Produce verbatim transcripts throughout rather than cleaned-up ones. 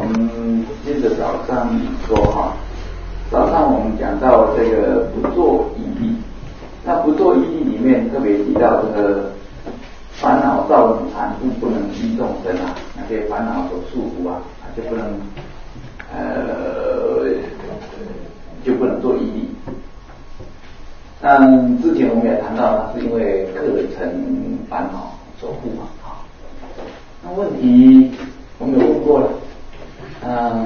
们接着早上说哈，早上我们讲到这个不做义利，那不做义利里面特别提到这个烦恼造成残酷，不能依众生啊，那些烦恼所束缚啊，就不能呃就不能做义利。那之前我们也谈到，它是因为课程烦恼所护嘛，啊，那问题我们有问过了，嗯，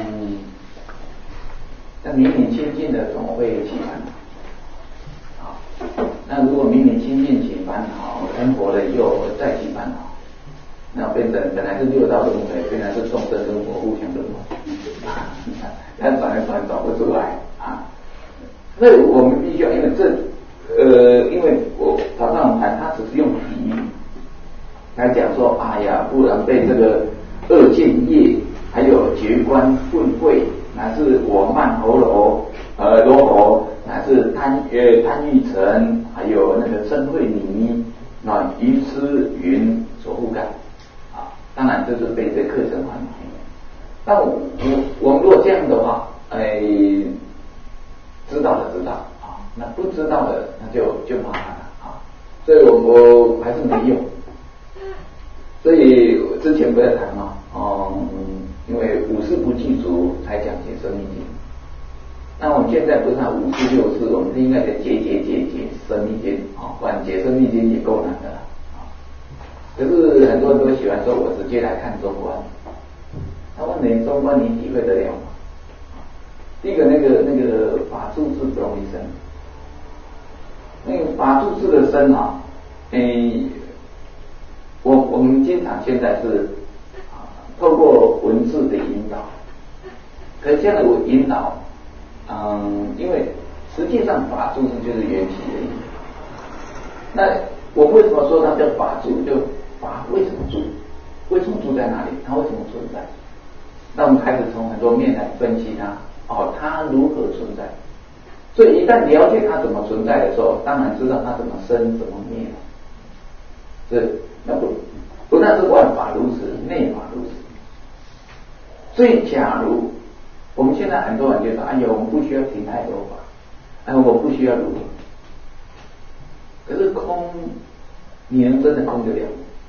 那明明清净的怎么会起烦恼？好，那如果明明清净起烦恼，成佛了又再起烦恼，那变成本来是六道轮回，变成是众生跟佛互相轮回，啊，但转来转找不出来啊。所以我们必须要，因为这。呃，因为我早上谈，他只是用比喻来讲说，哎呀，不然被这个恶见业，还有觉观混秽，乃至我慢喉罗呃罗喉，乃至贪呃贪欲尘，还有那个嗔恚泥啊愚痴云所覆盖啊，当然这是被这课程环境。但我我们如果这样的话，哎，知道的知道。那不知道的，那就就麻烦了啊！所以我我还是没用。所以之前不要谈嘛，哦、嗯，因为五事不具足才讲解生密经。那我们现在不是谈五事六事，我们是应该得解解解解生密经啊，不然解生密经也够难的了啊。可是很多人都喜欢说，我直接来看中观。他问你中观你体会得了吗？第一个那个那个法住是不容易生。那个法住智的生啊，诶，我我们经常现在是啊，透过文字的引导，可是这样的引导，嗯，因为实际上法住智就是缘起而已。那我为什么说它叫法住？就法为什么住？为什么住在哪里？它为什么存在？那我们开始从很多面来分析它，哦，它如何存在？所以一旦了解它怎么存在的时候，当然知道它怎么生怎么灭。是，那不不但是万法如此，内法如此。所以假如我们现在很多人就说，哎呀，我们不需要听太多法，哎，我不需要如何。可是空，你能真的空得了？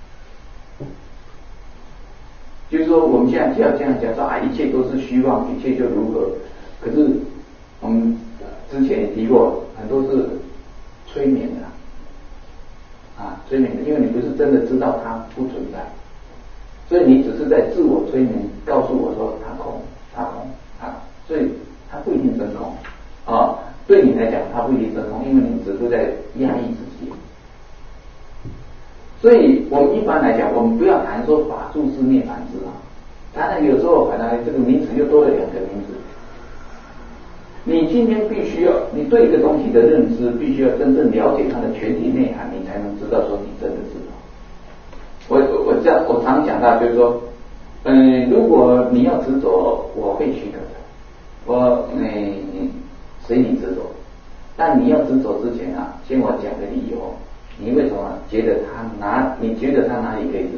就是说，我们现在就要这样讲说啊，一切都是虚妄，一切就如何。可是我们之前也提过，很多是催眠的啊，催眠的，因为你不是真的知道它不存在，所以你只是在自我催眠，告诉我说它空，它空，它空，所以它不一定真空啊。对你来讲，它不一定真空，因为你只是在压抑自己。所以我们一般来讲，我们不要谈说法住是涅槃智啊，当然有时候可能这个名词又多了两个名字。你今天必须要，你对一个东西的认知，必须要真正了解它的全体内涵，你才能知道说你真的知道。我我这样，我常讲到就是说，嗯，如果你要执着，我会许可的，我嗯随你执着，但你要执着之前啊，先我讲个理由，你为什么觉得他哪？你觉得他哪里可以执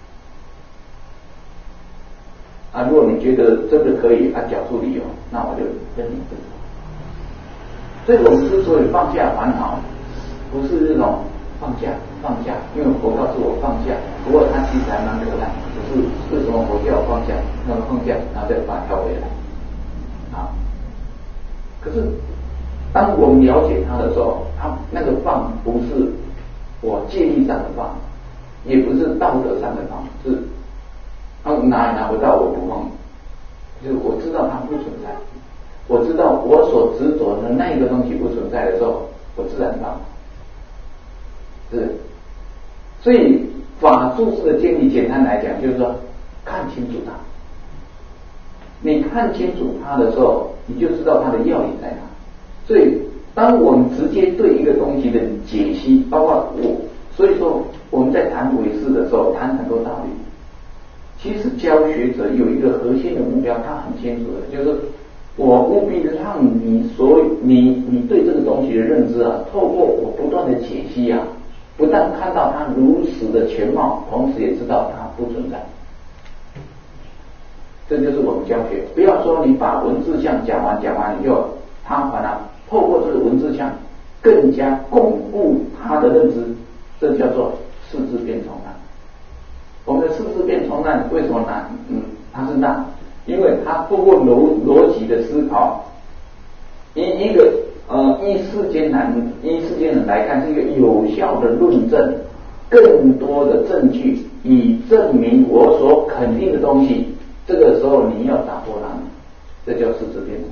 着？啊，如果你觉得这个可以，啊，讲出理由，那我就跟你执着。所以我们之所以放下烦恼，不是这种放下放下，因为佛告诉我放下，不过他其实还蛮可爱，可是为什么佛叫我放下？那么放下，然后再把它调回来啊。可是当我们了解他的时候，他那个放不是我戒律上的放，也不是道德上的放，是他拿也拿不到，我不放，就是我知道它不存在，我知道我所执着的那一个东西不存在的时候，我自然放。是，所以法住智的建立，简单来讲就是说看清楚它。你看清楚它的时候，你就知道它的要领在哪。所以当我们直接对一个东西的解析，包括我，所以说我们在谈唯识的时候，谈很多道理。其实教学者有一个核心的目标，他很清楚的，就是我务必让你所你你对这个东西的认知啊，透过我不断的解析啊，不但看到它如实的全貌，同时也知道它不存在。 这就是我们教学。不要说你把文字项讲完讲完以后，他反而透过这个文字项更加巩固他的认知，这叫做四字变重难。我们的四字变重难为什么难？嗯，它是难，因为它透过逻逻辑的思考，一一个呃依世间人依世间人来看是一个有效的论证，更多的证据以证明我所肯定的东西。这个时候你要打破它，这叫四字变重。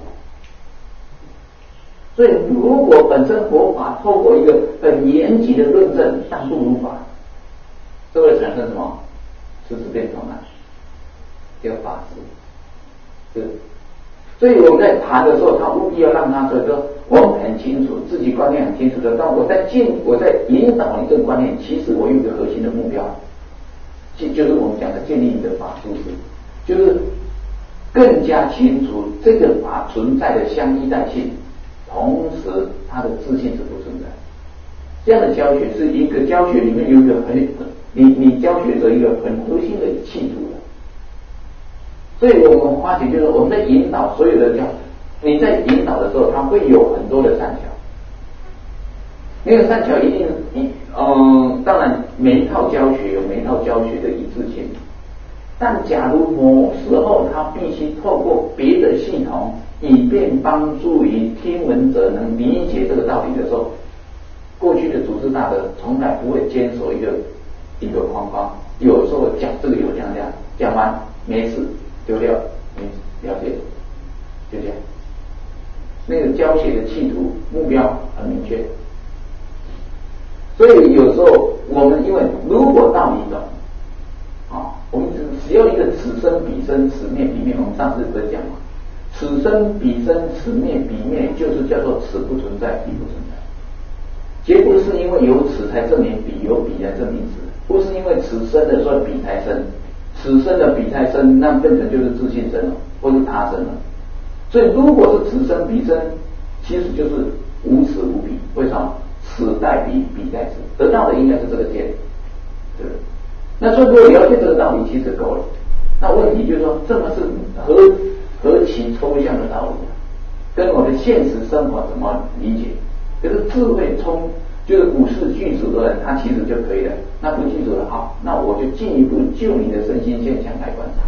所以如果本身佛法透过一个很严谨的论证，但不如法，这会产生什么？四字变重难，叫法师。是，所以我们在谈的时候，他务必要让他所以说我们很清楚，自己观念很清楚的。当我在进，我在引导你这个观念，其实我有一个核心的目标，就就是我们讲的建立你的法术是，就是更加清楚这个法存在的相依带性，同时它的自性是不存在。这样的教学是一个教学里面有一个很你你教学者一个很核心的企图的。所以我们发觉就是我们在引导所有的教，你在引导的时候，它会有很多的善巧。那个善巧一定一嗯，当然每一套教学有每一套教学的一致性，但假如某时候它必须透过别的系统，以便帮助于听闻者能理解这个道理的时候，过去的祖师大德从来不会坚守一个一个框框，有时候讲这个有这样这样，讲完没事丢掉，没了解，就这样。那个教学的企图目标很明确，所以有时候我们因为如果道理懂啊，我们只要一个此生彼生此灭彼灭，我们上次不是讲嘛，此生彼生此灭彼灭，就是叫做此不存在彼不存在。绝不是因为有此才证明彼，有彼才证明此，不是因为此生的所以彼才生，此生的彼才生，那变成就是自性生了，或是他生了。所以如果是此生彼生，其实就是无此无彼。为什么？此代彼，彼代此，得到的应该是这个见，对不对？那所以如果了解这个道理，其实够了。那问题就是说，这么是何何其抽象的道理啊，跟我的现实生活怎么理解？可是智慧冲，就是五事具足的人，他其实就可以了。那不具足的，好，那我就进一步就你的身心现象来观察。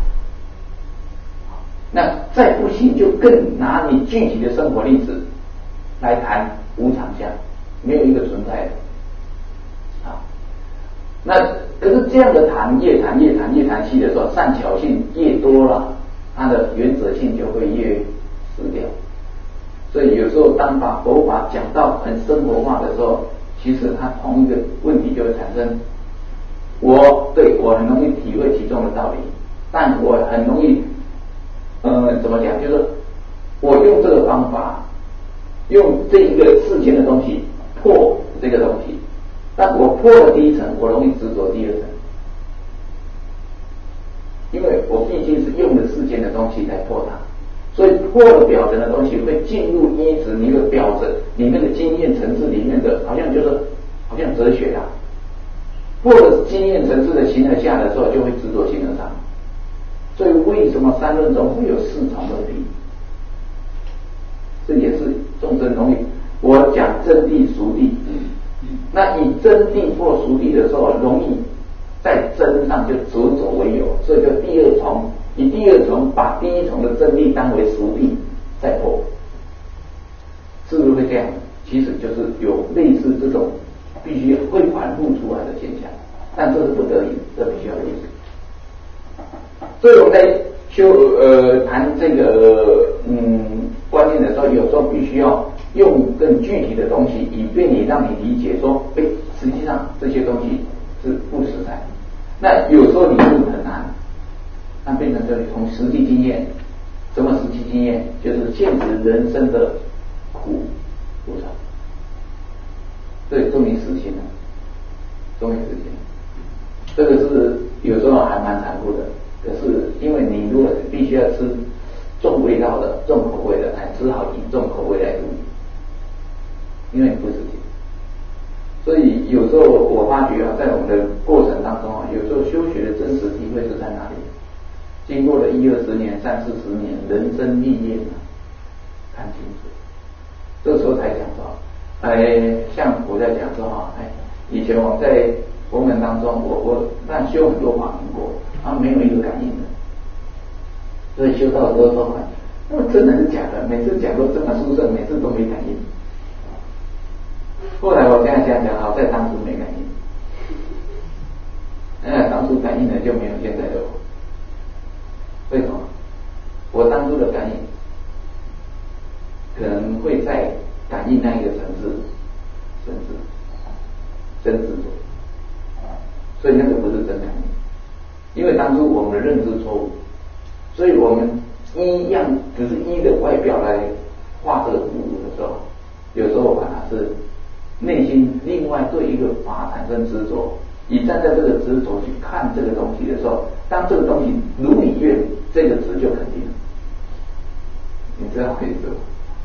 那再不行，就更拿你具体的生活例子来谈无常相，没有一个存在的。好，那可是这样的谈，越谈越谈越谈细的时候，善巧性越多了，它的原则性就会越失掉。所以有时候当把佛法讲到很生活化的时候，其实它同一个问题就会产生。我对我很容易体会其中的道理，但我很容易，呃，怎么讲？就是我用这个方法，用这一个世间的东西破这个东西，但我破了第一层，我容易执着第二层，因为我毕竟是用了世间的东西来破它。所以破了表层的东西会进入依止你的表层，你那个经验层次里面的，好像就是好像哲学啊。破了经验层次的形而下的时候，就会执着形而上。所以为什么三论中会有四重而立？这也是众生容易。我讲真谛俗谛，那以真谛破俗谛的时候，容易在真上就执着为有，所以就第二重。以第二重把第一重的真谛当为俗谛再破，是不是会这样？其实就是有类似这种必须会反复出来的现象，但这是不得已，这必须要有。所以我们在修呃谈这个嗯观念的时候，有时候必须要用更具体的东西，以便你让你理解说，哎，实际上这些东西是不实在。那有时候你就很难。那变成这里从实际经验，什么实际经验？就是现实人生的苦无常，对，终于实现了，终于实现了。这个是有时候还蛮残酷的，可是因为你如果必须要吃重味道的、重口味的，哎，只好以重口味来度你，因为你不实际。所以有时候我发觉啊，在我们的过程当中啊，有时候修学的真实体会是在哪里？ 经过了一二十年、三四十年，人生历练了，看清楚，这时候才讲说，哎，像我在讲说哈，哎，以前我在佛门当中，我我但修很多法门过，啊，没有一个感应的，所以修到的时候说，那么真的是假的？每次讲都这么殊胜，每次都没感应。后来我这样想讲，好在当初没感应。那当初感应的就没有现在的我，为什么？我当初的感应可能会在感应那一个层次，甚至真执着，所以那个不是真感应，因为当初我们的认知错误，所以我们一样只是依的外表来画这个图的时候，有时候把它是内心另外对一个法产生执着。你站在这个执着去看这个东西的时候，当这个东西如你愿，这个执就肯定了。你知道为什么？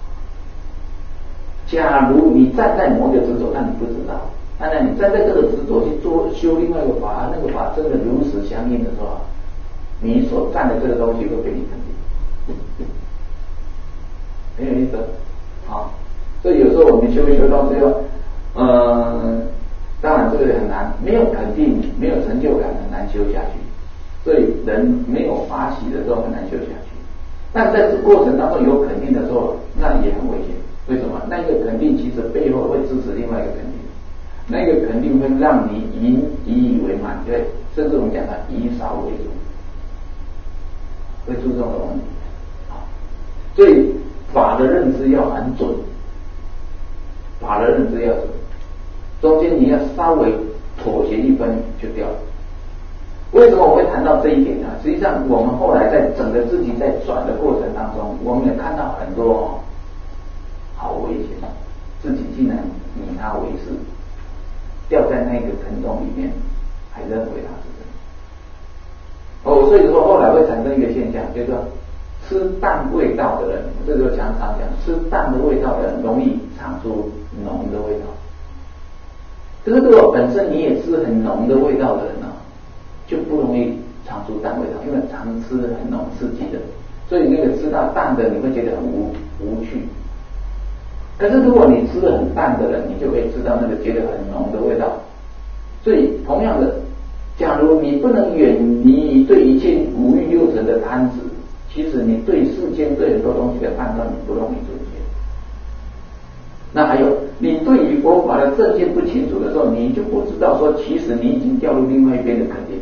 假如你站在某一个执着，那你不知道；当然，你站在这个执着去做修另外一个法，那个法真的如实相应的时候，你所站的这个东西会被你肯定。很有意思啊！所以有时候我们修一修到最后，嗯。当然，这个很难，没有肯定，没有成就感，很难修下去。所以人没有发喜的时候很难修下去。但在这过程当中有肯定的时候，那也很危险。为什么？那个肯定其实背后会支持另外一个肯定，那个肯定会让你以以以为满，对，甚至我们讲的以少为主，会出这种问题。所以法的认知要很准，法的认知要准。中间你要稍微妥协一分就掉了。为什么我会谈到这一点呢？实际上，我们后来在整个自己在转的过程当中，我们也看到很多好危险，自己竟然以他为是，掉在那个坑洞里面，还认为他是真。哦，所以说后来会产生一个现象，就是说吃淡味道的人，这就常常讲，吃淡的味道的人容易尝出浓的味道。可是如果本身你也吃很浓的味道的人呢、啊，就不容易尝出淡味道，因为常吃很浓刺激的，所以那个吃到淡的你会觉得很无无趣。可是如果你吃的很淡的人，你就可以吃到那个觉得很浓的味道。所以同样的，假如你不能远离对一切五欲六尘的贪执，其实你对世间对很多东西的判断你不容易准确。那还有，你对于佛法的正见不清楚的时候，你就不知道说，其实你已经掉入另外一边的肯定。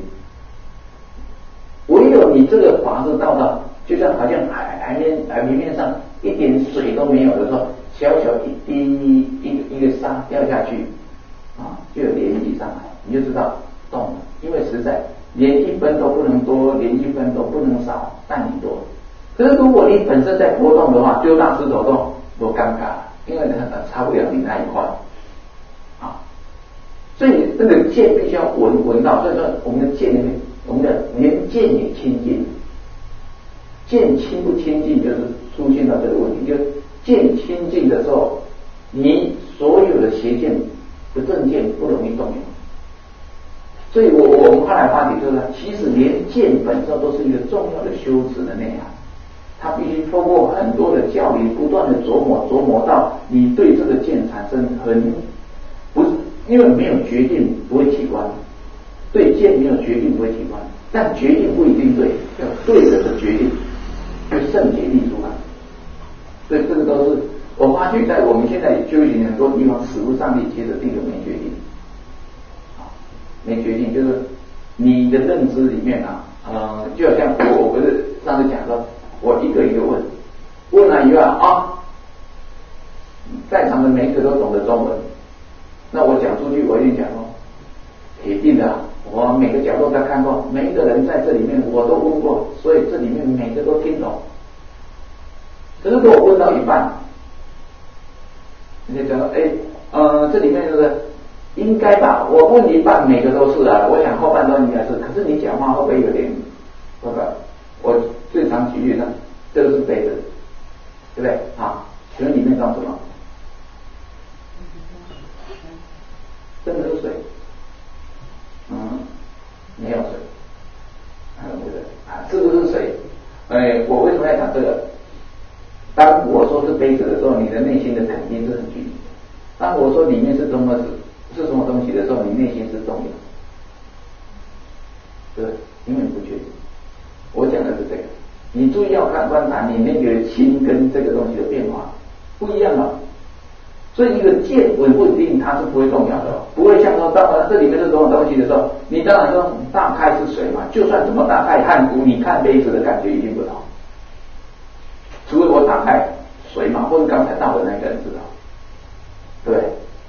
唯有你这个法是到了，就像好像海海面海平面上一点水都没有的时候，小小一滴一个一个沙掉下去，啊，就有涟漪上来，你就知道动了。因为实在连一分都不能多，连一分都不能少，但你多。可是如果你本身在波动的话，丢大石头动，多尴尬。因为它差不了你那一块啊，所以那个剑必须要闻闻到，所以说我们的剑里面，我们的连剑也清净，剑清不清净就是出现到这个问题，就是剑清净的时候，你所有的邪见不正见不容易动摇。所以我我们后来话题就是说，其实连剑本身都是一个重要的修持的内涵。他必须透过很多的教理，不断的琢磨琢磨到你对这个剑产生很不是，因为没有决定不会起观，对剑没有决定不会起观，但决定不一定对，要对的的决定，就圣解力出来。所以这个都是我发觉在我们现在修行很多地方，实务上力其实第一个没决定，啊，没决定就是你的认知里面啊，呃，就好像我我不是上次讲说。我一个一个问，问了以后啊，在场的每一个都懂得中文，那我讲出去我一定讲哦，铁定的，我每个角落都看过，每一个人在这里面我都问过，所以这里面每个都听懂。可是如果我问到一半，人家讲说，哎，呃，这里面就是应该吧？我问一半，每个都是啊，我想后半段应该是，可是你讲话会不会有点，对吧？我最常举例的，这个是杯子，对不对？好，请问里面装什么？真的是水？嗯，没有水，啊，对不对？啊，是不是水？ 这个，当我说是杯子的时候，你的内心的肯定是很具体的；当我说里面是什么是什么东西的时候，你内心是动摇。对，因为你不确定。我讲的是这个，你注意要看观察你那个心跟这个东西的变化不一样啊。所以一个剑稳不稳定，它是不会动摇的，不会像说当然这里面是什么东西的时候，你当然说大概是水嘛，就算怎么大概看古，你看杯子的感觉一定不同，除非我打开水嘛，或者刚才倒的那个人知道，对。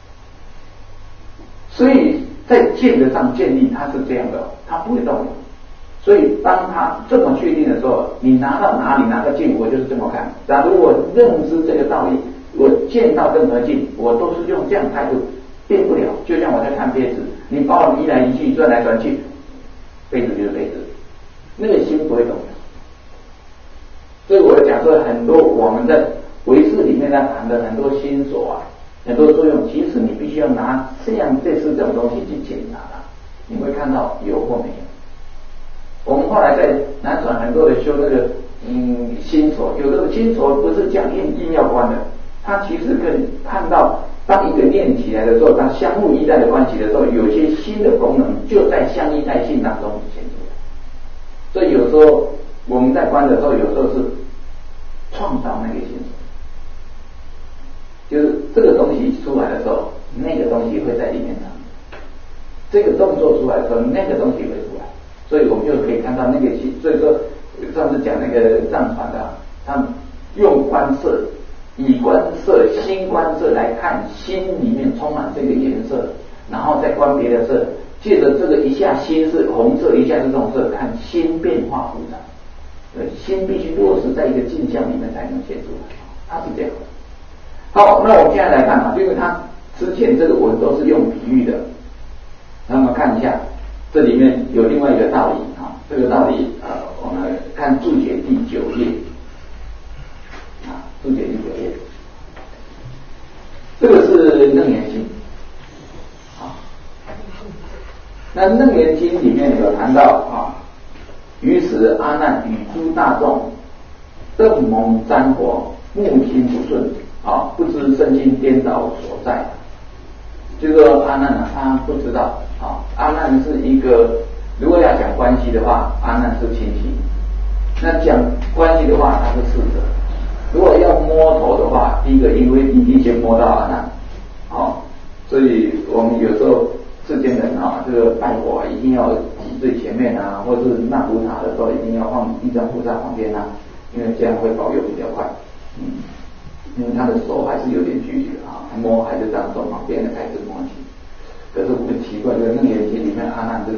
所以在剑的上建立它是这样的，它不会动摇。所以当它这么确定的时候，你拿到哪里拿个剑，我就是这么看。假如我认知这个道理，我见到任何境，我都是用这样态度，变不了。就像我在看杯子，你把我移来移去，转来转去，杯子就是杯子，那个心不会动摇。所以我讲说，很多我们在唯识里面在谈的很多心所啊，很多作用，其实你必须要拿这样这四种东西去检查它，你会看到有或没有。我们后来在南传很多人修那个嗯心所，有的心所不是讲硬硬要关的，它其实跟看到当一个念起来的时候，它相互依赖的关系的时候，有些新的功能就在相依赖性当中显出来。所以有时候我们在关的时候，有时候是创造那个心所，就是这个东西出来的时候，那个东西会在里面藏；这个动作出来的时候，那个东西会出来。所以我们就可以看到那个心，所以说上次讲那个藏传的，他们用观色，以观色心观色来看心里面充满这个颜色，然后再观别的色，借着这个一下心是红色，一下是红色，看心变化复杂。对，心必须落实在一个镜像里面才能显出来，它是这样的。好，那我们现在来看啊，因为它之前这个文都是用比喻的，那么看一下。这里面有另外一个道理啊，这个道理呃，我们看注解第九页啊，注解第九页，这个是楞严经啊。那楞严经里面有谈到啊，于是阿难与诸大众邓蒙沾火，目心不顺啊，不知身心颠倒所在。就是说阿难啊，他不知道。啊，阿难是一个，如果要讲关系的话，阿难是亲戚；那讲关系的话，他是侍者。如果要摸头的话，第一个因为一定先摸到阿难，哦，所以我们有时候世间人啊，这个拜火、啊、一定要挤最前面啊，或者是纳古塔的时候一定要放地藏菩萨旁边啊，因为这样会保佑比较快。嗯，因为他的手还是有点距离的啊，摸还是这样从旁边的开始摸起。可是我们奇怪，这个楞严经里面阿难是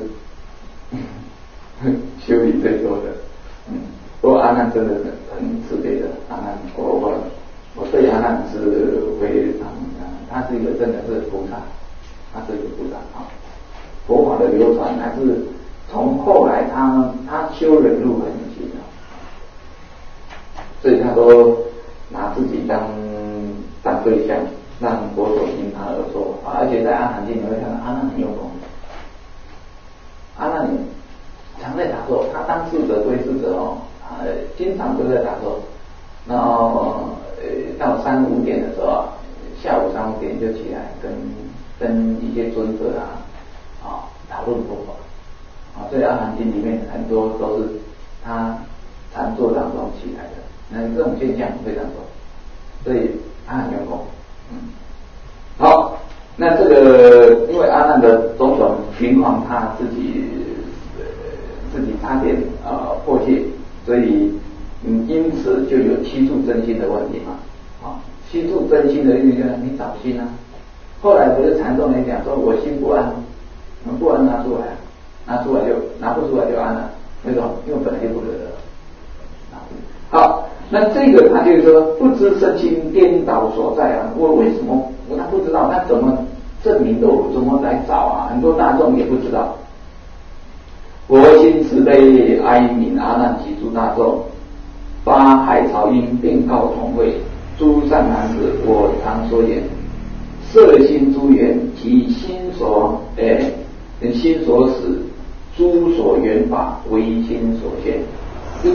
修理最多的，嗯，不过阿难真的很很慈悲的，阿难，我我我对阿难是非常啊，他是一个真的是菩萨，他是一个菩萨啊。佛法的流传还是从后来他他修忍辱很行的，所以他都拿自己当当对象。让佛陀听他而说法，而且在阿含经你会看到阿难很用功，阿难常在打坐，他当侍者归侍者哦，呃，经常都在打坐，然后呃到三五点的时候啊，下午三五点就起来跟跟一些尊者啊啊讨论佛法啊，所以阿含经里面很多都是他禅坐当中起来的，那这种现象非常多，所以他很用功。嗯，好，那这个因为阿难的种种情况，他自己、呃、自己差点啊、呃、破戒，所以嗯因此就有七处真心的问题嘛。啊，七处真心的意思就是你找心啊。后来不是禅宗人讲说，我心不安，不安拿出来，拿出来就拿不出来就安了，为什么？因为本来就不得的。好。那这个他就是说不知身心颠倒所在啊，我为什么我他不知道，他怎么证明的？我怎么来找啊？很多大众也不知道。佛心慈悲哀悯阿难及诸大众，八海潮音便告同会，诸善男子，我常所言，摄心诸缘及心所诶、欸、心所使，诸所缘法唯心所现。就是说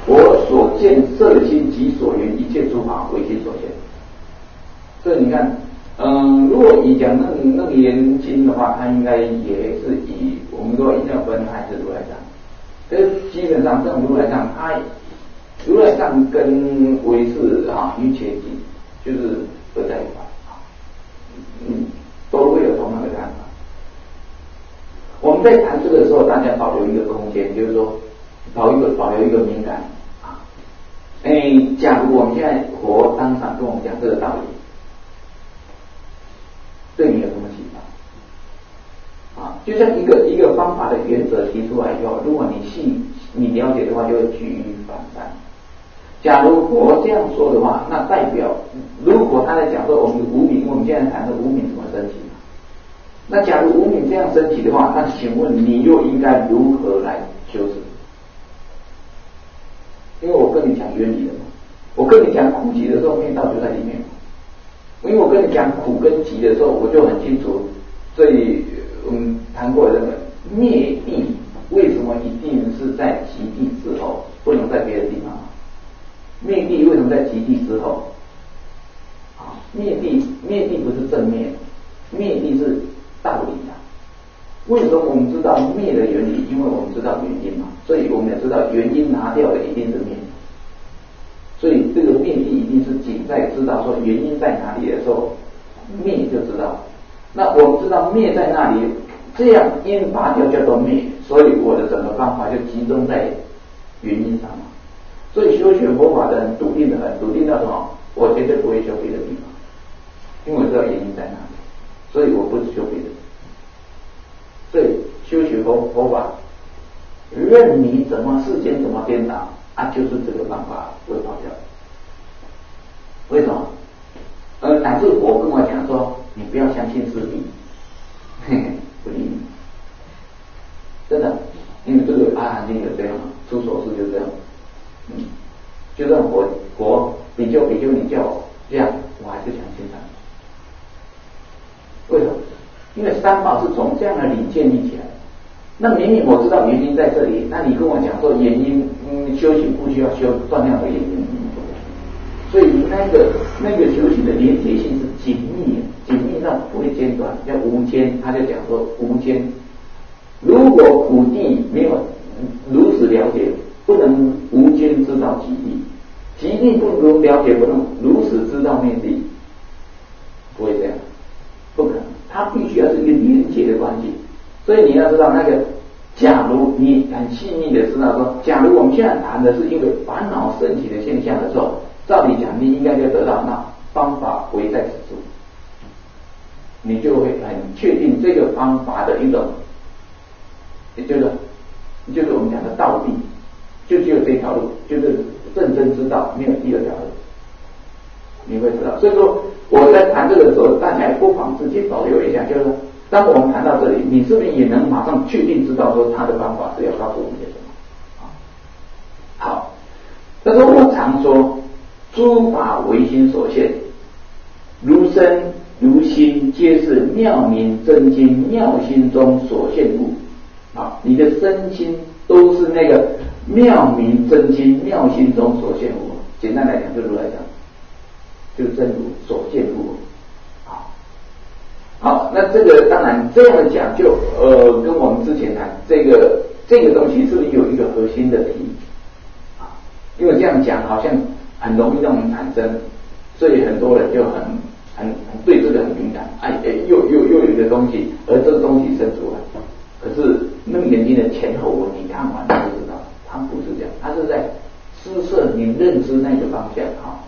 我所见色心即所缘一切诸法唯心所现。所以你看，嗯，如果以讲那那个严经的话，它应该也是以我们说一定要分还是如来藏。可是基本上这种如来藏，它如来藏跟唯识啊一切经就是不在一块啊，嗯，都会有同样的看法。我们在谈这个的时候，大家保留一个空间，就是说保一个保留一个敏感啊。哎，假如我们现在佛当场跟我们讲这个道理，对你有什么启发？啊，就像一个一个方法的原则提出来以后，如果你细你了解的话，就会举一反三。假如佛这样说的话，那代表如果他在讲说我们的无明，我们现在谈的无明怎么升起？那假如无明这样升起的话，那请问你又应该如何来修持？因为我跟你讲原理了嘛，我跟你讲苦集的时候，灭道就在里面嘛。因为我跟你讲苦跟集的时候，我就很清楚，所以嗯谈过的灭地为什么一定是在极地之后，不能在别的地方？灭地为什么在极地之后？啊，灭地灭地不是正灭，灭地是道理啊。为什么我们知道灭的原理？因为我们知道原因嘛，所以我们也知道原因拿掉的一定是灭。所以这个灭地一定是仅在知道说原因在哪里的时候，灭就知道。那我们知道灭在那里，这样因拔掉叫做灭，所以我的整个方法就集中在原因上嘛。所以修学佛法的人笃定的很，笃定到什么？我绝对不会修别的地方，因为我知道原因在哪里，所以我不是修别的。所以修学佛佛法，任你怎么世间怎么颠倒啊，就是这个方法会跑掉。为什么？呃，乃至佛跟我讲说，你不要相信师弟，嘿嘿，不理你，真的，因为这个阿含经有这样，出手势就这样，嗯，就让佛佛比丘比丘你叫我这样，我还是相信他。为什么？因为三宝是从这样的理建立起来。那明明我知道原因在这里，那你跟我讲说原因，嗯，修行不需要修断量的原因，所以那个那个修行的连结性是紧密，紧密到不会间断，叫无间。他就讲说无间，如果苦地没有如此了解，不能无间知道极地，极地不能了解，不能如此知道灭地，不会这样，不可能。它必须要是一个连结的关系。所以你要知道那个，假如你很细腻的知道说，假如我们现在谈的是一个烦恼升起的现象的时候，照理讲你应该就得到那方法唯在此处，你就会很确定这个方法的一种，也就是就是我们讲的道理，就只有这条路，就是正真之道，没有第二条路，你会知道。所以说我在谈这个的时候，大家也不妨自己保留一下，就是说当我们谈到这里，你是不是也能马上确定知道说他的方法是要告诉我们些什么？好，他说我常说，诸法唯心所现，如身如心，皆是妙明真经妙心中所现物。啊，你的身心都是那个妙明真经妙心中所现物。简单来讲，就如来讲，就是真如所现物。好，那这个当然这样的讲就呃，跟我们之前谈这个这个东西是不是有一个核心的题啊？因为这样讲好像很容易让人产生，所以很多人就很很很对这个很敏感，哎哎，又又又有一个东西，而这个东西生出来，可是那个眼睛的前后文你看完就知道，它不是这样，它是在施设你认知那个方向啊。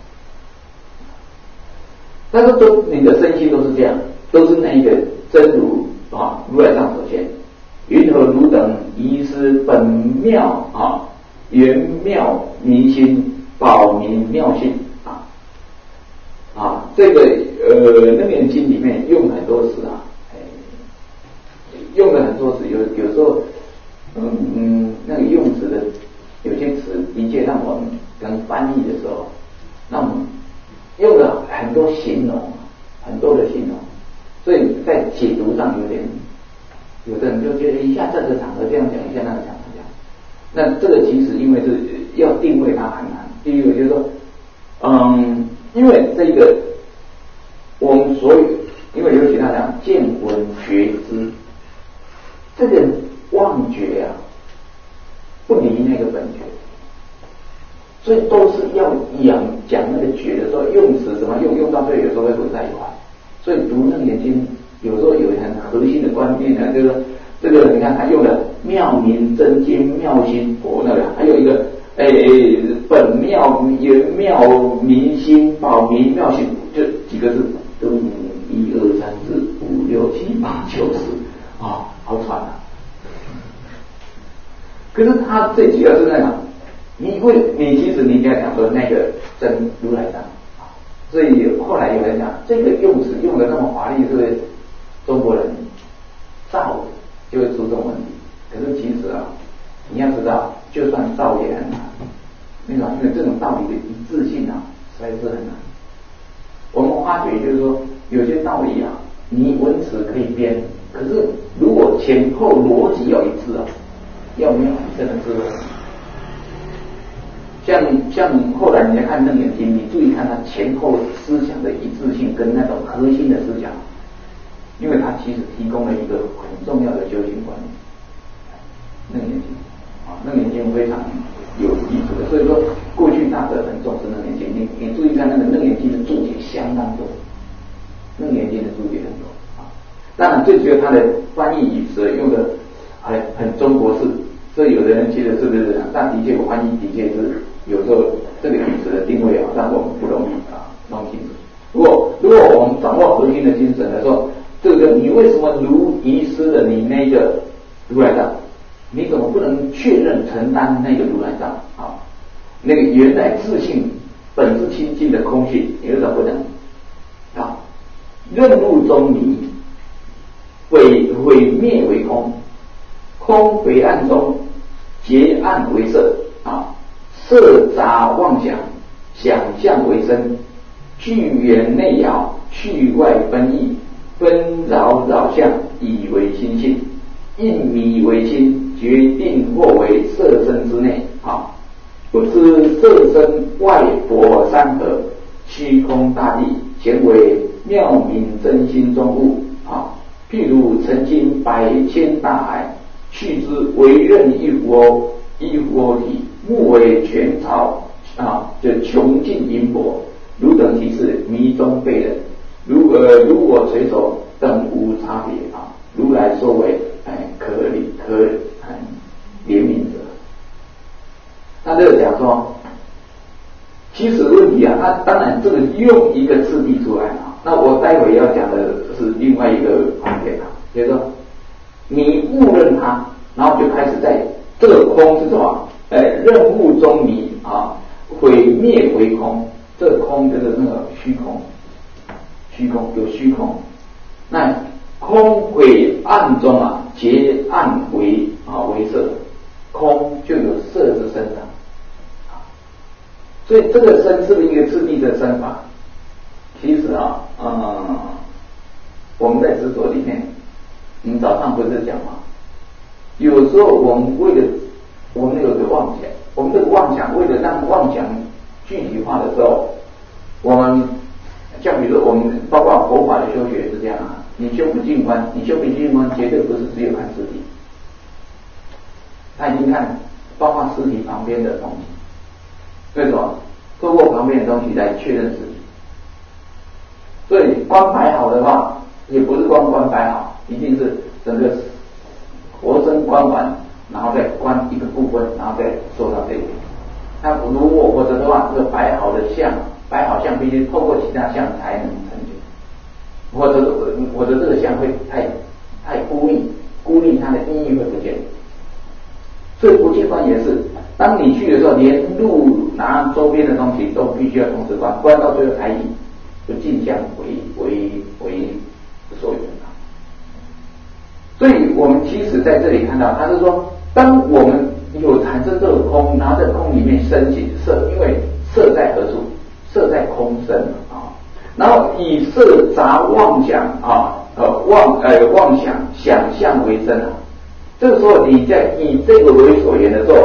但是都你的身心都是这样。都是那一个真如啊，如来藏所现，云何汝等遗失本妙啊，圆妙明心，保明妙性啊啊，这个呃楞严经里面用很多词啊，哎，用了很多词，有有时候嗯嗯那个用词的有些词的确让我们跟翻译的时候，那我们用了很多形容，很多的形容。所以在解读上有点，有的人就觉得一下这个场合这样讲，一下那个场合这样。那这个其实因为是要定位它很难。第一个就是说，嗯，因为这个我们所有，因为尤其他讲见闻觉知，这个妄觉啊，不离那个本觉，所以都是要养讲那个觉的时候，用词什么用用到最后有时候会混在一块。所以读那个眼睛，有时候有很核心的观念呢，就是这个你看他用了妙明真经妙心佛那个，还有一个诶、欸、本妙圆妙明心保明妙心，就几个字，都一二三四五六七八九十啊，好喘啊！可是他最主要是那个，你会你其实你应该讲说那个真如来藏。所以后来有人讲，这个用词用的那么华丽，是不是中国人造的，就会出这种问题？可是其实啊，你要知道，就算造也很难。那种因为这种道理的一致性啊，实在是很难。我们发觉就是说，有些道理啊，你文词可以编，可是如果前后逻辑要一致啊，要没有真的是。像像后来你来看《楞严经》，你注意看它前后思想的一致性跟那种核心的思想，因为它其实提供了一个很重要的修行观念。楞严经啊，楞严经非常有意思的，所以说过去大德很重视楞严经，你你注意看那个楞严经的注解相当多，楞严经的注解很多啊。当然最主要它的翻译语词用的还很中国式，所以有的人觉得是不是？但的确翻译的确是。有时候这个语词的定位啊，让我们不容易啊弄清楚。如果如果我们掌握核心的精神的时候，这个你为什么如遗失了你那个如来藏？你怎么不能确认承担那个如来藏啊？那个原来自性本自清净的空性，你为什么不能啊？任物中迷，毁毁灭为空，空回暗中，结暗为色啊。色杂妄想，想象为身，聚缘内摇，去外分异，纷扰扰相，以为心性，应迷为心，决定或为色身之内啊！不知色身外佛山河，虚空大地，前为妙明真心中物啊！譬如曾经百千大海，去之为任一佛一佛体。目为全潮啊，就穷尽银箔，如等其事，迷中被人，如呃如我垂手，等无差别啊。如来说为哎可理可哎怜悯者。那这个讲说，其实问题啊，他当然这个用一个次第出来啊。那我待会要讲的是另外一个观点啊，就是说你误认它，然后就开始在这个空是什么？呃，任物中迷啊，毁灭为空，这个空就是那个虚空，虚空有虚空，那空毁暗中啊，结暗为啊为色，空就有色之身了，啊，所以这个身是一个次第的身法。其实啊，嗯，我们在执着里面，我们早上不是讲吗？有时候我们为了我们有个妄想，我们这个妄想为了让妄想具体化的时候，我们像比如说我们包括佛法的修学是这样啊，你修不净观，你修不净观绝对不是只有看实体，他已经看包括实体旁边的东西，为什么？透过旁边的东西来确认实体。所以观摆好的话，也不是光观摆好，一定是整个活生观完。然后再观一个部分，然后再说到这里。那如果或者的话，这个摆好的相，摆好相必须透过其他相才能成就，或者或者这个相会太太孤立，孤立它的意义会不见。所以不见观也是，当你去的时候，连路拿周边的东西都必须要同时观，观到最后才以就镜像为为为所有。所以我们其实在这里看到，他是说，当我们有产生这个空，然后在空里面升起色，因为色在何处？色在空生啊。然后以色杂妄想啊，呃妄呃妄想想象为真啊。这个时候你在以这个为所缘的时候，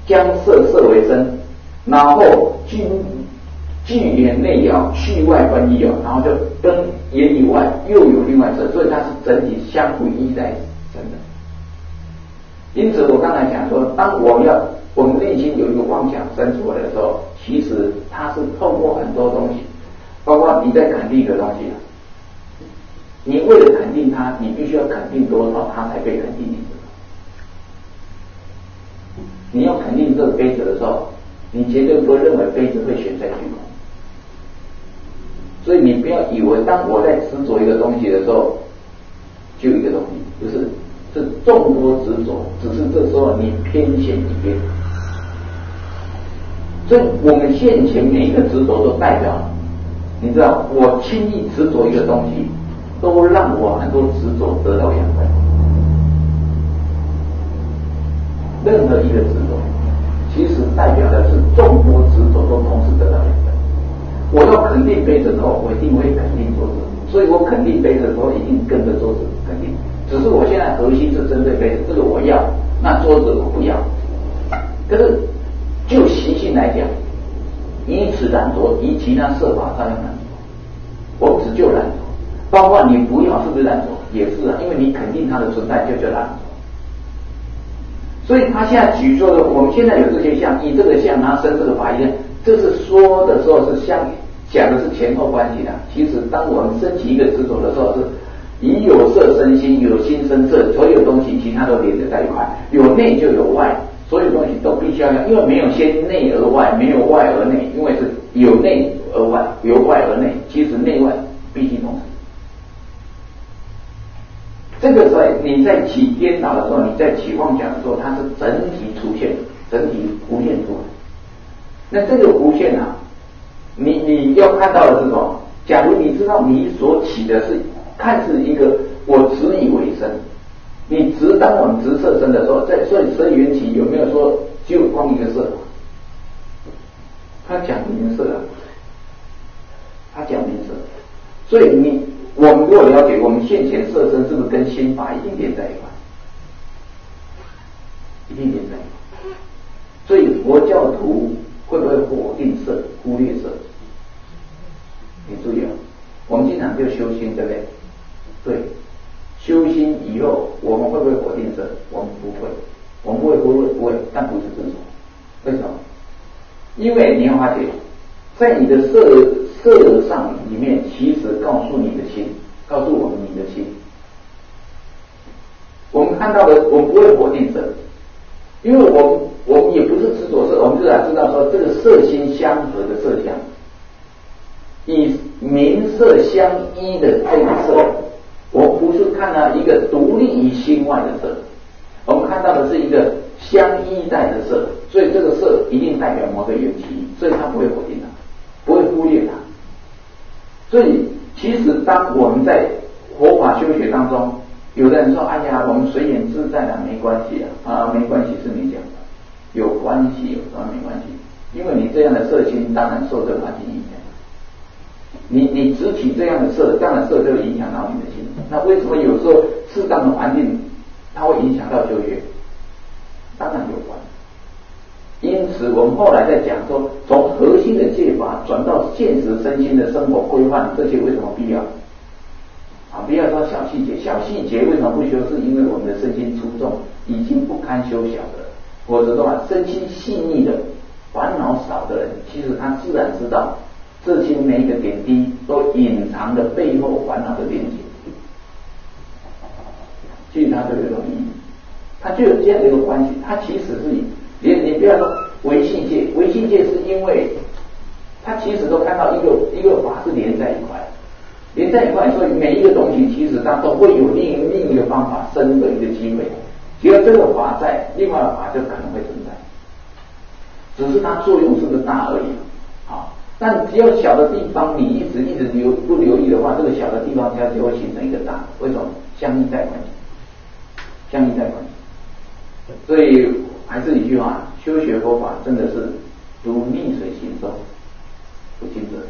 将色色为真，然后具具言内爻，去外分一爻，然后就跟言以外又有另外色，所以它是整体相互依赖真的。因此我刚才讲说，当我们要我们内心有一个妄想生出来的时候，其实它是透过很多东西，包括你在肯定一个东西，你为了肯定它，你必须要肯定多少，它才被肯定你。你要肯定这个杯子的时候，你绝对不会认为杯子会悬在虚空。所以你不要以为当我在执着一个东西的时候，就一个东西，不是，是众多执着，只是这时候你偏显一边。所以我们现前每一个执着都代表，你知道，我轻易执着一个东西，都让我很多执着得到养分。任何一个执着，其实代表的是众多执着都同时得到养分。我要肯定杯子的时候，我一定会肯定桌子，所以我肯定杯子的时候，一定跟着桌子肯定。只是我现在核心是针对杯子，这个我要，那桌子我不要。可是就习性来讲，以此染着，以其他色法照样染着。我只就染着，包括你不要是不是染着，也是啊，因为你肯定它的存在，就叫染着。所以他现在举说的，我们现在有这些相，以这个相然后生这个法义，这是说的时候是相讲的是前后关系的。其实当我们升起一个执着的时候，是以有色生心，有心生色，所有东西其他都连着在一块，有内就有外，所有东西都必须要，因为没有先内而外，没有外而内，因为是有内而外，由外而内，其实内外必须同时。这个时候你在起颠倒的时候，你在起妄想的时候，它是整体出现，整体浮现出来。那这个浮现啊，你你要看到的是什么？假如你知道你所起的是看似一个我执以为身，你执当我们执色身的时候，在所以所以缘起有没有说只有光一个色？他讲明色啊，他讲明色，所以你。我们如果了解我们现前色身是不是跟心法一定连在一块，一定连在一块。所以佛教徒会不会否定色、忽略色？你注意啊，我们经常就修心，对不对？对，修心以后我们会不会否定色？我们不会，我们不会忽略，不会，但不是执着。为什么？因为你要发觉，在你的色。色上里面其实告诉你的心，告诉我们你的心。我们看到的，我们不会否定色，因为我们我们也不是执着色，我们至少知道说这个色心相合的色相，以名色相依的这个色，我们不是看到一个独立于心外的色，我们看到的是一个相依带的色，所以这个色一定代表某个缘起，所以它不会否定它，不会忽略它。所以，其实当我们在佛法修学当中，有的人说：“哎呀，我们随缘自在的，没关系啊，啊，没关系是你讲的，有关系，有当然没关系，因为你这样的色心，当然受这个环境影响。你你执起这样的色，这样的色就影响到你的心。那为什么有时候适当的环境，它会影响到修学？当然有关。”因此，我们后来在讲说，从核心的戒法转到现实身心的生活规范，这些为什么必要？啊，不要说小细节，小细节为什么不修？是因为我们的身心粗重，已经不堪修小的。否则的话，身心细腻的、烦恼少的人，其实他自然知道这些每一个点滴都隐藏着背后烦恼的连结。其实他就有这种意义，他就有这样的一个关系，他其实是。你你不要说唯系界，唯系界是因为他其实都看到一个一个法是连在一块，连在一块，所以每一个东西其实它都会有另另一个方法生的一个机会，只要这个法在，另外的法就可能会存在，只是它作用是不是大而已啊。但只要小的地方你一直一直留不留意的话，这个小的地方它就会形成一个大，为什么？相依带关系，相依带关系，所以。还是一句话，修学佛法真的是如逆水行舟，不尽责任，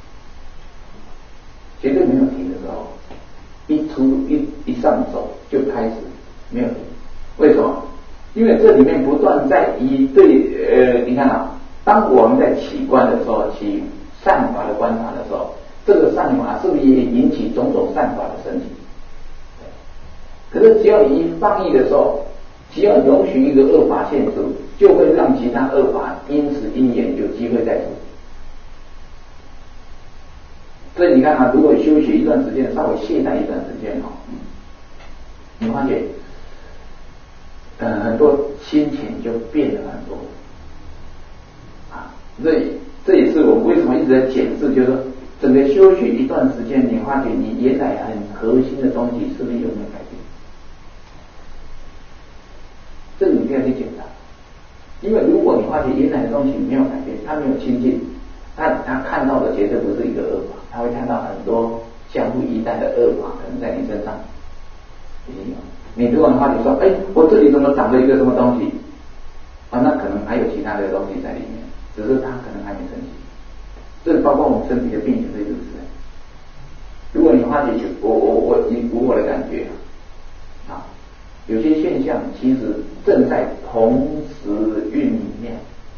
绝对没有停的时候，一出一一上走就开始没有停。为什么？因因为这里面不断在以对呃，你看啊，当我们在起观的时候，起善法的观察的时候，这个善法是不是也引起种种善法的升起？可是只要你一放逸的时候，只要容许一个恶法现出，就会让其他恶法因此因缘有机会再出。所以你看啊，如果休息一段时间，稍微懈怠一段时间哦，你发现，呃，很多心情就变了很多啊。这这也是我们为什么一直在检视，就是说整个休息一段时间，你发觉你原来很核心的东西是不是有没有改变？这个你不要去检查，因为如果你发觉原来的东西没有改变，它没有亲近，他他看到的绝对不是一个恶法，他会看到很多相互依赖的恶法可能在你身上。你如果的话，你说，哎，我这里怎么长了一个什么东西啊？那可能还有其他的东西在里面，只是它可能还没升起。这包括我们身体的病也是如此。如果你发觉，我我我以我的感觉啊，有些现象其实正在同时酝酿，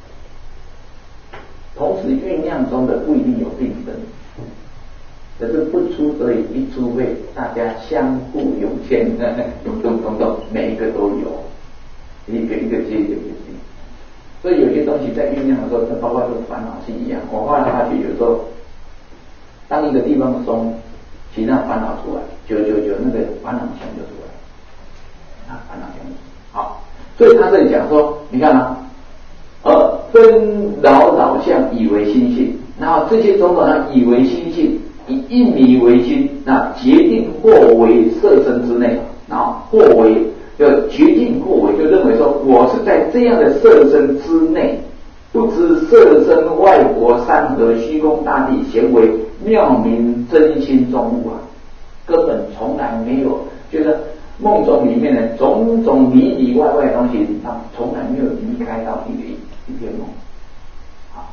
同时酝酿中的不一定有病症。可是不出则已，一出会大家相互涌现，咚咚咚咚，每一个都有，一个一个接一个接。所以有些东西在酝酿的时候，包括这个烦恼是一样。我后来发觉，有时候当一个地方松，其他烦恼出来，久久久那个烦恼全就出来，啊，烦恼全好。所以他这里讲说，你看啊，呃，分扰扰相以为心性，然后这些种种呢，以为心性。以一迷为心，那决定或为色身之内，然后或为就决定或为，就认为说我是在这样的色身之内，不知色身外国山河虚空大地显为妙明真心中物啊，根本从来没有觉得梦中里面的种种里里外外的东西，他从来没有离开到一个一片梦。好。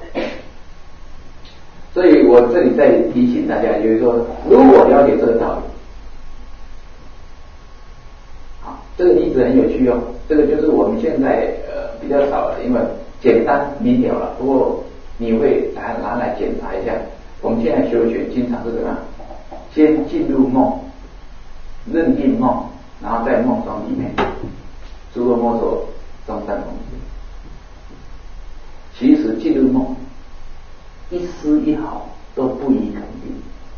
所以我这里再提醒大家，就是说，如果了解这个道理，好，这个例子很有趣哦。这个就是我们现在呃比较少了，因为简单明了了。不过你会拿拿来检查一下。我们现在修学经常是怎么样？先进入梦，认定梦，然后在梦中里面，诸恶莫作，众善奉行。其实进入梦。一丝一毫都不宜肯定，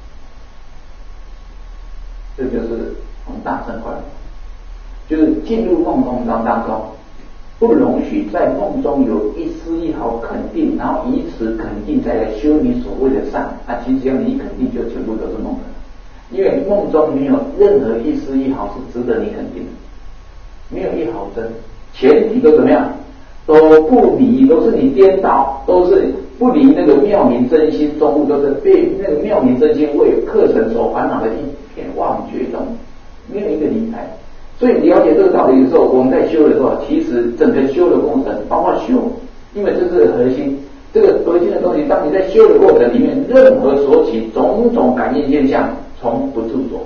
这就是我们大乘观，就是进入梦中当当中，不容许在梦中有一丝一毫肯定，然后以此肯定再来修你所谓的善，啊，其实要你一肯定就全部都是梦的，因为梦中没有任何一丝一毫是值得你肯定的，没有一毫真，前提都怎么样？都不离，都是你颠倒，都是不离那个妙明真心中物，都是被那个妙明真心为课程所烦恼的一片妄觉中，没有一个离开。所以了解这个道理的时候，我们在修的时候，其实整个修的过程，包括修，因为这是核心，这个核心的东西，当你在修的过程里面，任何所起种种感应现象，从不著作，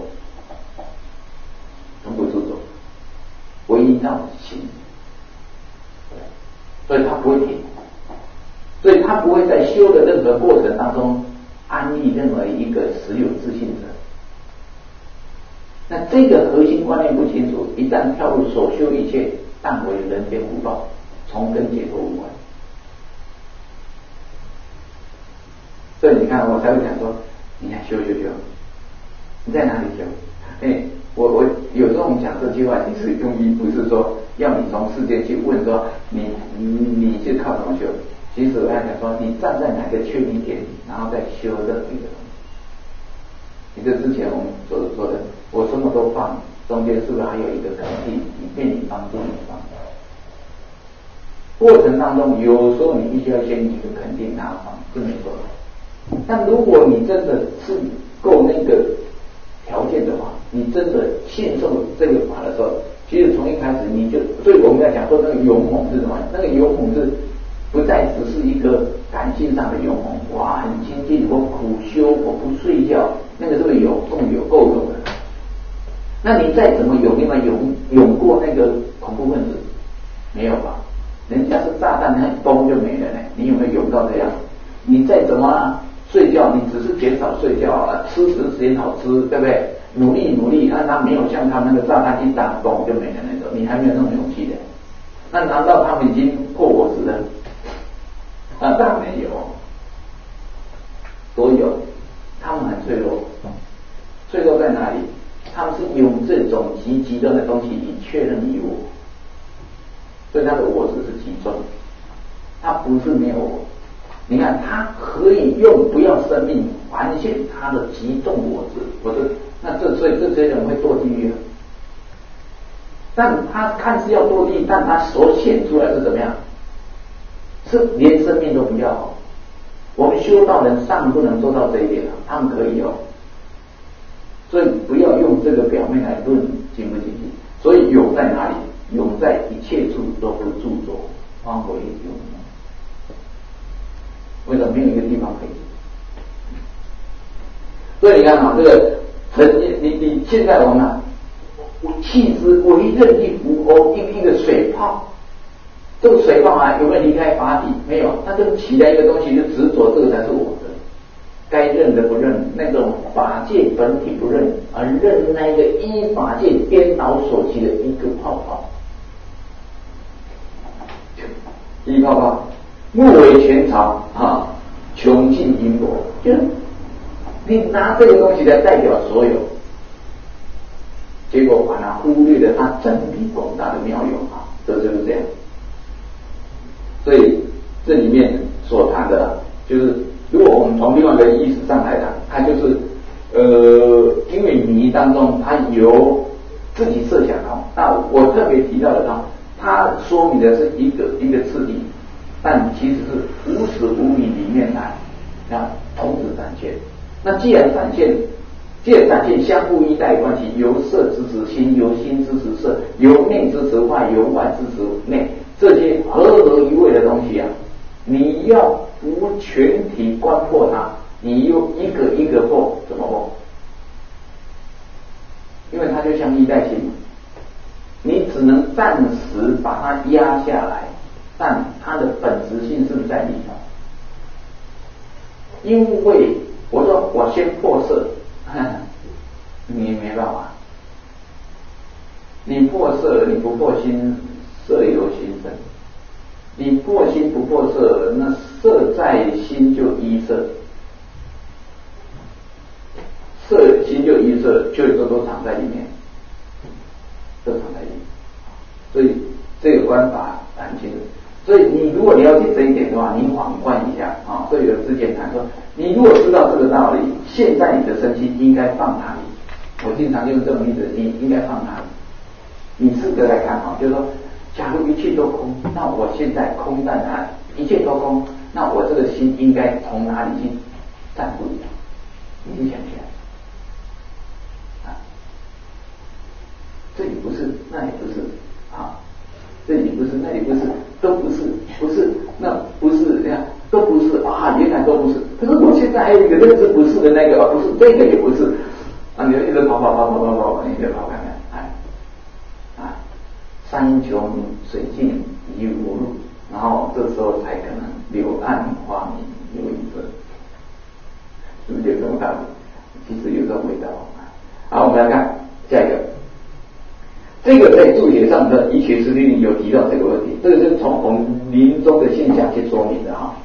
从不著作，唯一到心。所以他不会停，所以他不会在修的任何过程当中安利任何一个实有自信者。那这个核心观念不清楚，一旦跳入所修一切，但为人间福报，从根解脱无关。所以你看，我才会讲说，你看修修修，你在哪里修？哎，我我有时候我们讲这句话，其实用意不是说要你从世界去问说你你你是靠什么修？其实我要讲说，你站在哪个确立点，然后再修任何一个东西。你这之前我们所说的，我什么都放，中间是不是还有一个肯定，以便你帮助你放？过程当中，有时候你必须要先一个肯定，然后放，是没错的。但如果你真的是够那个条件的话，你真的信受这个法的时候，其实从一开始你就，所以我们要讲说那个勇猛是什么？那个勇猛是不再只是一个感性上的勇猛，哇，很亲近，我苦修，我不睡觉，那个是不是有够有够勇的？那你再怎么勇，你们勇勇过那个恐怖分子， 没有吧？人家是炸弹，那嘣就没了呢。你有没有勇到这样？你再怎么睡觉，你只是减少睡觉啊，吃只是减少吃，对不对？努力努力，那他没有像他那个炸弹一打嘣就没了那种，你还没有那种勇气的。那难道他们已经破果子了？啊，当然没有，都有，他们很脆弱。脆弱在哪里？他们是用这种极极端的东西以确认你我，所以他的我只是极重，他不是没有我。你看，他可以用不要生命还现他的极重我执，我是那这所以这些人会堕地狱啊。但他看似要堕地，但他所显出来是怎么样？是连生命都不要哦。我们修道人尚不能做到这一点啊，他们可以哦。所以不要用这个表面来论精不精进。所以勇在哪里？勇在一切处都不著作，方为勇。为什么没有一个地方可以？所以你看啊，这个曾经你你现在我们啊，弃之为任一浮欧，一一个水泡，这个水泡啊有没有离开法体？没有，它就起来一个东西就执着，这个才是我的。该认的不认，那种法界本体不认，而认那一个依法界颠倒所起的一个泡泡，一泡泡。莫为全巢啊，穷尽因果，就是你拿这个东西来代表所有，结果反而忽略了它整体广大的妙用啊，这就是这样。所以这里面所谈的，就是如果我们从另外一个意思上来讲，它就是呃，因为迷当中它有自己设想哦，那我特别提到的它，它说明的是一个一个次第。但其实是无始无明里面来啊，同时展现。那既然展现，既然展现相互依赖关系，由色支持心，由心支持色，由内支持外，由外支持内，这些合而一味的东西啊，你要不全体观破它，你又一个一个破，怎么破？因为它就像依赖性，你只能暂时把它压下来。但它的本质性是在里头，因为我说我先破色，你没办法，你破色你不破心，色由心生；你破心不破色，那色在心就依色，色心就依色，就都都藏在里面，都藏在里面。所以这个观法很清楚。所以你如果了解这一点的话，你反观一下啊，所以有之前谈说，你如果知道这个道理，现在你的身心应该放哪里？我经常用这种例子，你应该放哪里？你试着来看啊，就是说，假如一切都空，那我现在空在哪里？一切都空，那我这个心应该从哪里去散布？你去想想啊，这里不是，那也不是啊。这里不是，那里不是，都不是，不是，那不是，你看都不是啊，原来都不是。可是我现在还有一个认知不是的那个，不是这个也不是啊，你就一直跑跑跑跑跑跑，你就跑看看，哎，啊，山穷水尽疑无路，然后这时候才可能柳暗花明又一村，是不是有这种道理？其实有这种味道。好，我们来看下一个。这个在注解上的《一学师律》有提到这个问题，这个是从我们临终的现象去说明的哈。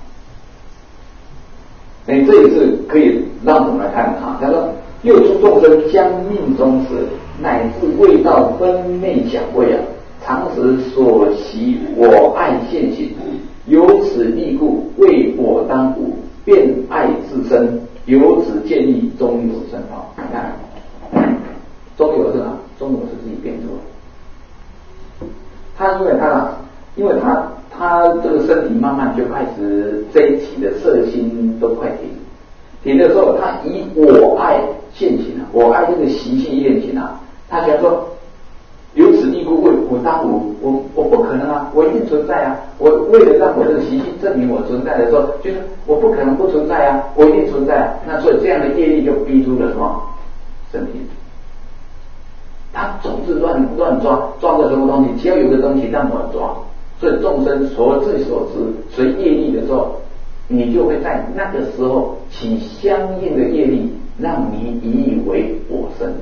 哎，这也是可以让我们来看哈。他说：“六出众生将命终时，乃至未到分内想位啊，常时所习我爱现行，由此立故，为我当无，便爱自身，由此建立中有生法。”你看，中有是哪？中有是自己变出来。他因为他，因为他他这个身体慢慢就开始这一期的色心都快停，停的时候，他以我爱现行啊，我爱这个习气现行啊，他想说，由此立故，为我当无，我我不可能啊，我一定存在啊，我为了让我这个习气证明我存在的时候，就是我不可能不存在啊，我一定存在啊，那所以这样的业力就逼出了什么身体。他总是乱乱抓，抓个什么东西，只要有个东西让我抓， 所以众生所自己所知随业力的时候，你就会在那个时候起相应的业力，让你以为我生，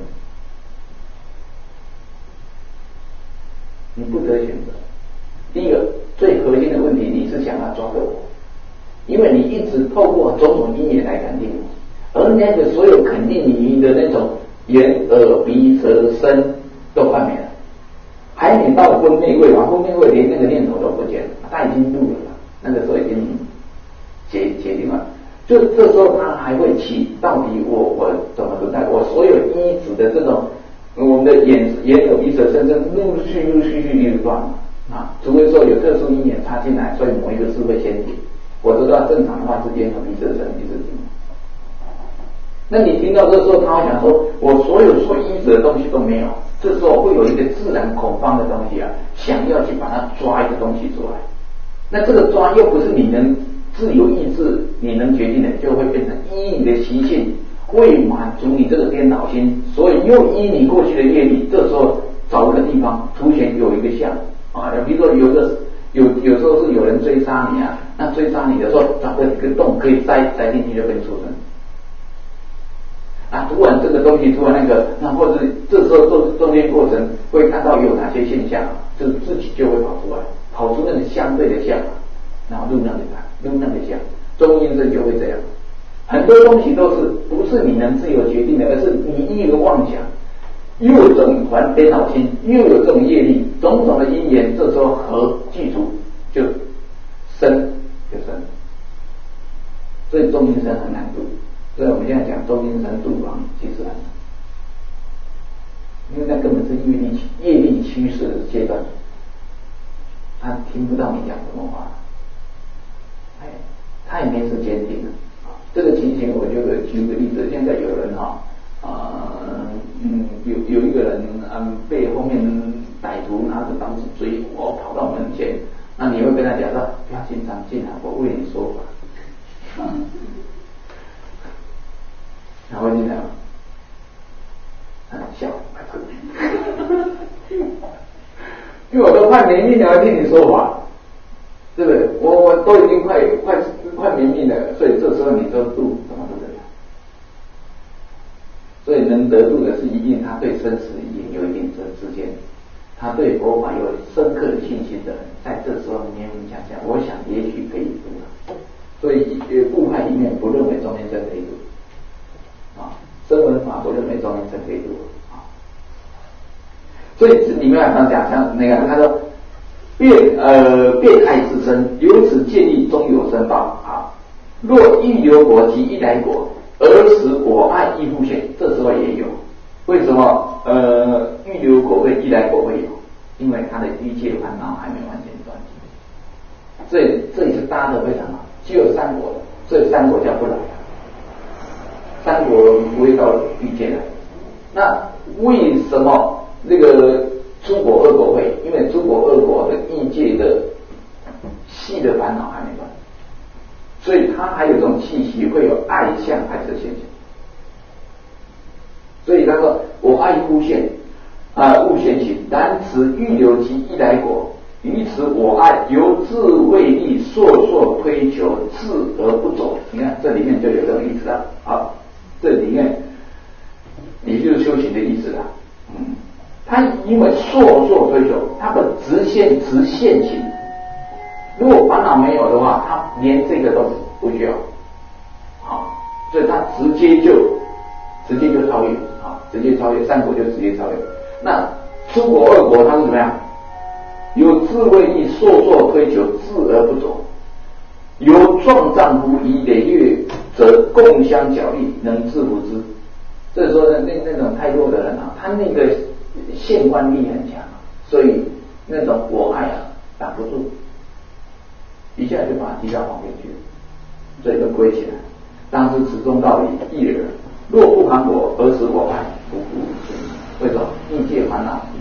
你不得选择。第一个最核心的问题，你是想要抓个我，因为你一直透过种种因缘来肯定我，而那个所有肯定你的那种眼耳鼻舌身都幻灭了，还没到昏昧位嘛，昏昧位连那个念头都不见了，他已经入了，那个时候已经解解定了。就这时候他还会起到底我我怎么存在，我所有依止的这种我们的眼眼耳鼻舌身身陆陆续陆续续一直断了啊，除非说有特殊因缘插进来，所以某一个是会先停，我知道正常的话是眼耳鼻舌身一直停。那你听到这时候，他会想说，我所有所依止的东西都没有，这时候会有一个自然恐慌的东西啊，想要去把它抓一个东西出来。那这个抓又不是你能自由意志你能决定的，就会变成依你的习性，为满足你这个颠倒心，所以又依你过去的业力，这时候找一个地方凸显有一个像啊，比如说有个有有时候是有人追杀你啊，那追杀你的时候找个一个洞可以塞塞进去就变畜生。啊，突然这个东西突然那个，那或者这时候中中间过程会看到有哪些现象，就自己就会跑出来，跑出那个相对的相，然后入那个看，入那个相，中阴身就会这样。很多东西都是不是你能自由决定的，而是你一个妄想，又有这种还颠倒心，又有这种业力，种种的因缘，这时候合具足就生就生，所以中阴身很难度。所以我们现在讲中阴身度亡，其实很难，因为那根本是业力业力趋势的阶段，他听不到你讲什么话，哎，他也没时间听了。这个情形，我就举个例子，现在有人哈，啊、呃，嗯，有有一个人嗯被后面歹徒拿着刀子追，我跑到门前，那你会跟他讲说，不要紧张，进来，我为你说法。然后进来吗？啊，笑，因为我都快没命了，听你说法，对不对？我我都已经快快快没命了，所以这时候你说度怎么都得了？所以能得度的是一定他对生死已经有一定的知见，他对佛法有深刻的信心的人，在这时候勉勉强强，我想也许可以度了。所以部派里面不认为中间真可以度。啊，声闻法不认为中阴身可以度啊，所以你们要常讲像那个他说变呃变态之身，由此建立中有生报啊。若欲留果及一来果，而使我爱亦复现，这时候也有。为什么呃欲留果会一来果会有？因为他的一切烦恼还没完全断尽，所以这里是搭的非常好，只有三果的，所以三果叫不来。三果不会到欲界来，那为什么那个诸果二果会？因为诸果二果的欲界的细的烦恼还没断，所以它还有这种气息，会有爱相爱的现象。所以他说我爱忽现啊，悟现行，然此欲留其一来果，于此我爱由自慧力烁烁推求，自而不走。你看这里面就有这种意思啊，好。这里面也就是修行的意思啦，嗯，他因为烁烁追求，他的直线直线行，如果烦恼没有的话，他连这个都不需要，好，所以他直接就直接就超越，啊，直接超越三果就直接超越。那诸果二果他是怎么样？有智慧力烁烁推求，自而不走。由壮丈夫以累月，则共相角力，能制服之。这时候呢，那那种太弱的人啊，他那个现观力很强，所以那种我爱啊挡不住，一下就把他踢到旁边去了，所以就归起来。当知此中道理，一耳。若不含我，而使我爱，不复无为什么？欲界烦恼